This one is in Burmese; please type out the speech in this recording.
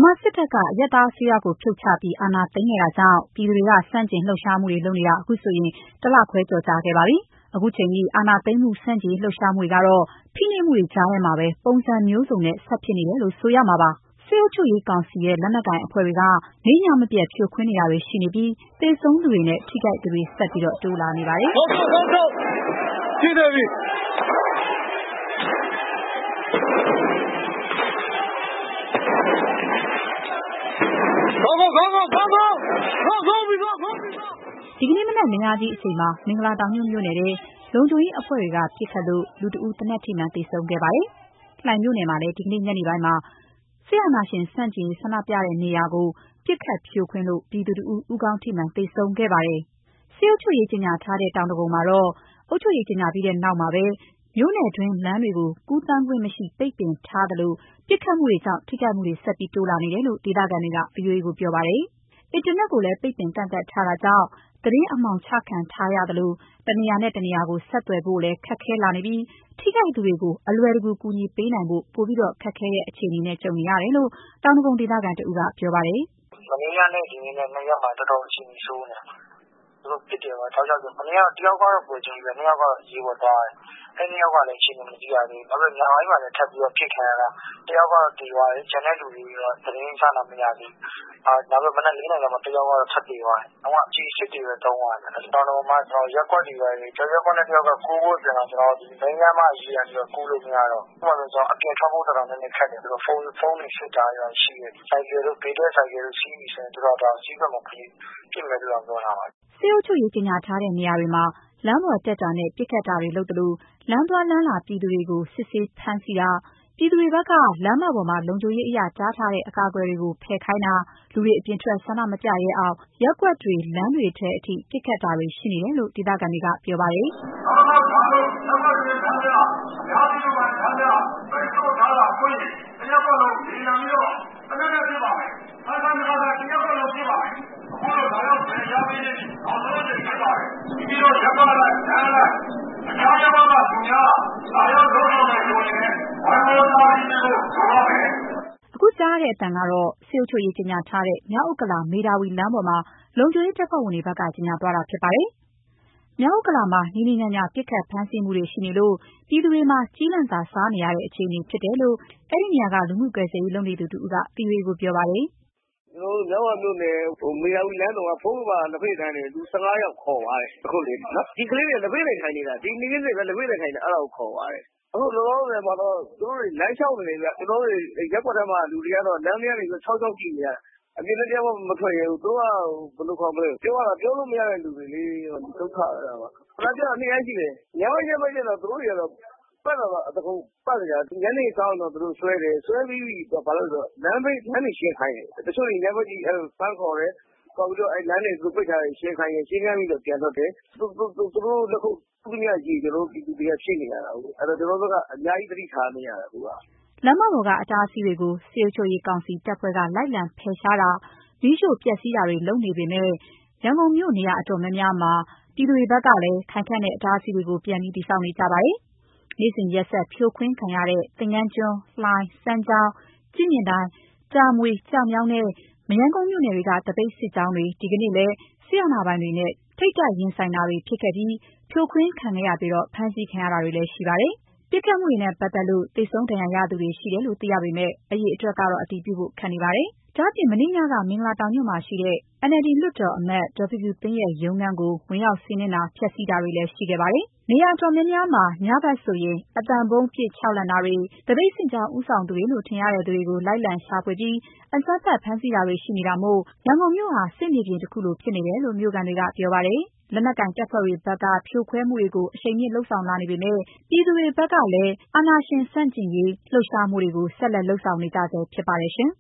မြန်မာစစ်တပ်ကအရပ်သားအစိုးရကိုဖြုတ်ချပြီးအာဏာသိမ်းခဲ့တာကြောင့်ပြည်သူတွေကဆန့်ကျင်လှုပ်ရှားမှုတွေလုပ်နေတာအခုဆိုရင်တစ်လခွဲကျော်ကြာခဲ့ပါပြီ။အခုချိန်ကြီးအာဏာသိမ်းမှုဆန့်ကျင်လှုပ်ရှားမှုတွေကတော့ဖိနှိပ်မှုတွေကြားထဲမှာပဲပုံစံမျိုးစုံနဲ့ဆက်ဖြစ်နေတယ်လို့ဆိုရမှာပါ။စစ်အုပ်ချုပ်ရေးကောင်စီရဲ့လက်နက်ကိုင်အဖွဲ့တွေကနေညမပြတ်ဖြိုခွင်းနေတာတွေရှိနေပြီးသေဆုံးသူတွေနဲ့ထိခိုက်သူတွေဆက်ပြီးတိုးလာနေပါတယ်။ကြည့်တယ်ပြီဒီကနေ့မနက်လင်းအားကြီးအချိန်မှာမင်္ဂလာတောင်ညွန့်မြို့နယ်ထဲလုံခြုံရေးအဖွဲ့တွေကပစ်ခတ်လို့လူတဦးသေနတ်ထိမှန်သေဆုံးခဲ့ပါတယ်။လှိုင်မြို့နယ်မှာလည်းဒီကနေ့ညနေပိုင်းမှာစစ်အာဏာရှင်ဆန့်ကျင်ရေးဆန္ဒပြတဲ့နေရာကိုပစ်ခတ်ဖြိုခွင်းလို့ပြည်သူတဦးဦးခေါင်းထိမှန်သေဆုံးခဲ့ပါတယ်။စစ်အုပ်ချုပ်ရေးကြေညာထားတဲ့တောင်တကုံမှာတော့အုပ်ချုပ်ရေးကြေညာပြီးတဲ့နောက်မှာပဲမြို့နယ်တွင်းလမ်းတွေကိုကူးသန်းခွင့်မရှိပိတ်ပင်ထားသလိုပစ်ခတ်မှုတွေကြောင့်ထိခိုက်မှုတွေဆက်ပြီးတိုးလာနေတယ်လို့ဒေသခံတွေက VOA ကိုပြောပါတယ်။အင်တာနက်ကိုလည်းပိတ်ပင်ကန့်သတ်ထားတာကြောင့်သတင်းအမှောင်ချခံထားရသလိုတနေရာနဲ့တနေရာကိုဆက်သွယ်ဖို့လည်းခက်ခဲလာနေပြီးထိခိုက်သူတွေကိုအလွယ်တကူကူညီပေးနိုင်ဖို့ပိုပြီးခက်ခဲတဲ့အခြေအနေနဲ့ကြုံနေရတယ်လို့တောင်တကုံဒေသခံတဦးကပြောပါတယ်။မနေ့ကနဲ့ဒီနေ့နဲ့နှစ်ရက်မှာတော်တော်အခြေအနေဆိုးနေတယ်။သူတို့ပြစ်တယ်ပါ၆မနေ့ကတယောက်ကတော့ပွဲချင်းပြီးနှစ်ယောက်ကတော့ရေးပေါ်သွားတယ်။အဲ့နှစ်ယောက်ကလည်းအခြေအနေမကြည့်ရသေးဘူး။နောက်ပြီးညပိုင်းမှာလည်းထပ်ပြီးတော့ဖြစ်ခံရတာတယောက်ကတော့တေသွားတယ်။ကျန်တဲ့လူတွေတော့သတင်းစနာမရသေးဘူး။နောက်ပြီးမနက်4 နာရီလောက်မှာတယောက်ကတော့ထပ်တေသွားတယ်။တော့အကြီးစစ်တွေပဲတုံးသွားတယ်။တောင်တော်မှာကျွန်တော်ရက်ကွက်တွေပဲကျွန်တော်ရက်ကွက်နဲ့တယောက်ကကူဖို့ပြန်တော့ကျွန်တော်ဒီမိန်းကမအရေးရတယ်ကူလို့မရတော့ဥပမာဆိုကျွန်တော်အပြင်ထွက်ဖို့တော်တော်နည်းနည်းခက်တယ်။သူတို့ဖုန်းတွေစစ်တာရောရှိတယ်။ဆိုင်ကယ်တို့ဘေးတဲ့ဆိုင်ကယ်တို့စီးပြီးဆိုရင်သူတို့တော့စီးဘက်မှာပြစ်မယ်လို့တော့ပြောတာပါ။စစ်အုပ်ချုပ်ရေးကြေညာထားတဲ့နေရာတွေမှာလမ်းပေါ်တက်တာနဲ့ပစ်ခတ်တာတွေလုပ်သလိုလမ်းသွားလမ်းလာပြည်သူတွေကိုစစ်ဆေးဖမ်းဆီးတာပြည်သူတွေဘက်ကလမ်းမပေါ်မှာလုံခြုံရေးအရာကြားထားတဲ့အကာအကွယ်တွေကိုဖယ်ခိုင်းတာလူတွေအပြင်ထွက်ဆန္ဒမပြရဲအောင်ရက်ကွက်တွေလမ်းတွေထဲအထိပစ်ခတ်တာတွေရှိနေတယ်လို့ဒေသခံတွေကပြောပါတယ်အခုကြားတဲ့အတန်ကတော့စစ်အုပ်ချုပ်ရေးကြေညာထားတဲ့မြောက်ဥက္ကလာမေဒါဝီလမ်းပေါ်မှာလုံခြုံရေးတပ်ဖွဲ့ဝင်တွေဘက်ကကြေညာသွားတာဖြစ်ပါတယ်။မြောက်ဥက္ကလာမှာနေနေညာညာပစ်ခတ်ဖမ်းဆီးမှုတွေရှိနေလို့ပြည်သူတွေမှာကြီးလန့်စာစားနေရတဲ့အခြေအနေဖြစ်တယ်လို့အဲ့ဒီနေရာကလူမှုကွယ်ဆယ်ရေးလုပ်နေသူတဦးက VOA ကိုပြောပါတယ်။ကျွန်တော်တို့မြောက်ဝမြို့နယ်မေဒါဝီလမ်းတော်ကဖုန်းမှာလက်ဖိတ်တိုင်းတွေလူ15ယောက်ခေါ်သွားတယ်အခုလေနော်ဒီကလေးတွေလက်ဖိတ်လိုက်ခိုင်းနေတာဒီနေ့ကလေးပဲလက်ဖိတ်လိုက်ခိုင်းတယ်အဲ့ဒါကိုခေါ်သွားတယ်အခုလောလောဆယ်မှာတော့သူတို့တွေလမ်းလျှောက်နေတယ်ဗျကျွန်တော်တို့ရက်ကွက်ထဲမှာလူတွေကတော့လမ်းထဲကနေ6ကြည့်နေရတယ်အပြင်လည်းတရားမထွက်ရဘူးသူကဘယ်လိုခေါ်မလဲပြောလို့မရတဲ့လူတွေလေဒုက္ခရတာပါခဏကြာနေရရှိတယ်ညမညမကျတော့သူတို့တွေကတော့ပတ်တော့အတကုံပတ်ကြတယ်ညနေဆောင်တော့သူတို့ဆွဲပြီးဘာလို့ဆိုလမ်းတွေရှင်းခိုင်းတယ်တချို့တွေညမကြီးဖမ်းခေါ်တယ်ခေါ်ပြီးတော့အဲ့လမ်းတွေသူပိတ်ထားတယ်ရှင်းခိုင်းရင်ရှင်းပြီးတော့ပြန်ထွက်တယ်သူတို့လက်ခုပ်သူများကြီးကျွန်တော်ပြည်သူတွေကဖြစ်နေရတာဟုတ်အဲ့တော့ကျွန်တော်တို့ကအများကြီးသတိထားနေရတယ်ကွာလမ်းမပေါ်ကအတားအဆီးတွေကိုစစ်အုပ်ချုပ်ရေးကောင်စီတပ်ဖွဲ့ကလိုက်လံဖယ်ရှားတာမီးရှို့ပျက်စီးတာတွေလုပ်နေပေမဲ့ရန်ကုန်မြို့နေရာအတော်များများမှာပြည်သူတွေဘက်ကလည်းခိုင်ခန့်တဲ့အတားအဆီးတွေကိုပြန်ပြီးတည်ဆောက်နေကြပါတယ်။နေ့စဉ်ရက်ဆက်ဖြိုခွင်းခံရတဲ့သင်္ကန်းကျွန်း၊လှိုင်၊စမ်းချောင်း၊ကြည့်မြင်တိုင်၊တာမွေ၊ကြောက်မြောင်းနဲ့မရမ်းကုန်းမြို့နယ်တွေကတပိတ်စစ်ကြောင်းတွေဒီကနေ့လည်းစစ်အာဏာပိုင်တွေနဲ့ထိပ်တိုက်ရင်ဆိုင်တာတွေဖြစ်ခဲ့ပြီးဖြိုခွင်းခံခဲ့ရပြီးဖမ်းဆီးခံရတာတွေလည်းရှိပါတယ်။ပစ်ခတ်မှုတွေနဲ့ပတ်သက်လို့သေဆုံးဒဏ်ရာရသူတွေရှိတယ်လို့သိရပေမဲ့အရေးအတွက်ကတော့အတည်ပြုဖို့ခက်နေပါတယ်။ဒါ့အပြင်မနေ့ညကမင်္ဂလာတောင်ညွန့်မှာရှိတဲ့ NLD လွှတ်တော်အမတ်ဒေါ်ဖြူဖြူသိန်းရဲ့ရုံးခန်းကိုဝင်ရောက်စီးနင်းတာဖျက်ဆီးတာတွေလည်းရှိခဲ့ပါတယ်။နေရာတော်များများမှာညဘက်ဆိုရင်အသံဗုံးပစ်ခြောက်လှန့်တာတွေတပိတ်စစ်ကြောင်းဦးဆောင်သူတွေလို့ထင်ရတဲ့သူတွေကိုလိုက်လံရှာဖွေပြီးအကြမ်းဖက်ဖမ်းဆီးတာတွေရှိနေတာမို့ရန်ကုန်မြို့ဟာစစ်မြေပြင်တစ်ခုလိုဖြစ်နေတယ်လို့မြို့ခံတွေကပြောပါတယ်။လက်နက်ကိုင်တပ်ဖွဲ့တွေဘက်ကဖြိုခွဲမှုတွေကိုအရှိန်မြင့်လှုံ့ဆော်လာနေပေမဲ့ပြည်သူတွေဘက်ကလည်းအာဏာရှင်ဆန့်ကျင်ရေးလှုပ်ရှားမှုတွေကိုဆက်လက်လှုံ့ဆော်နေကြဆဲဖြစ်ပါတယ်ရှင်။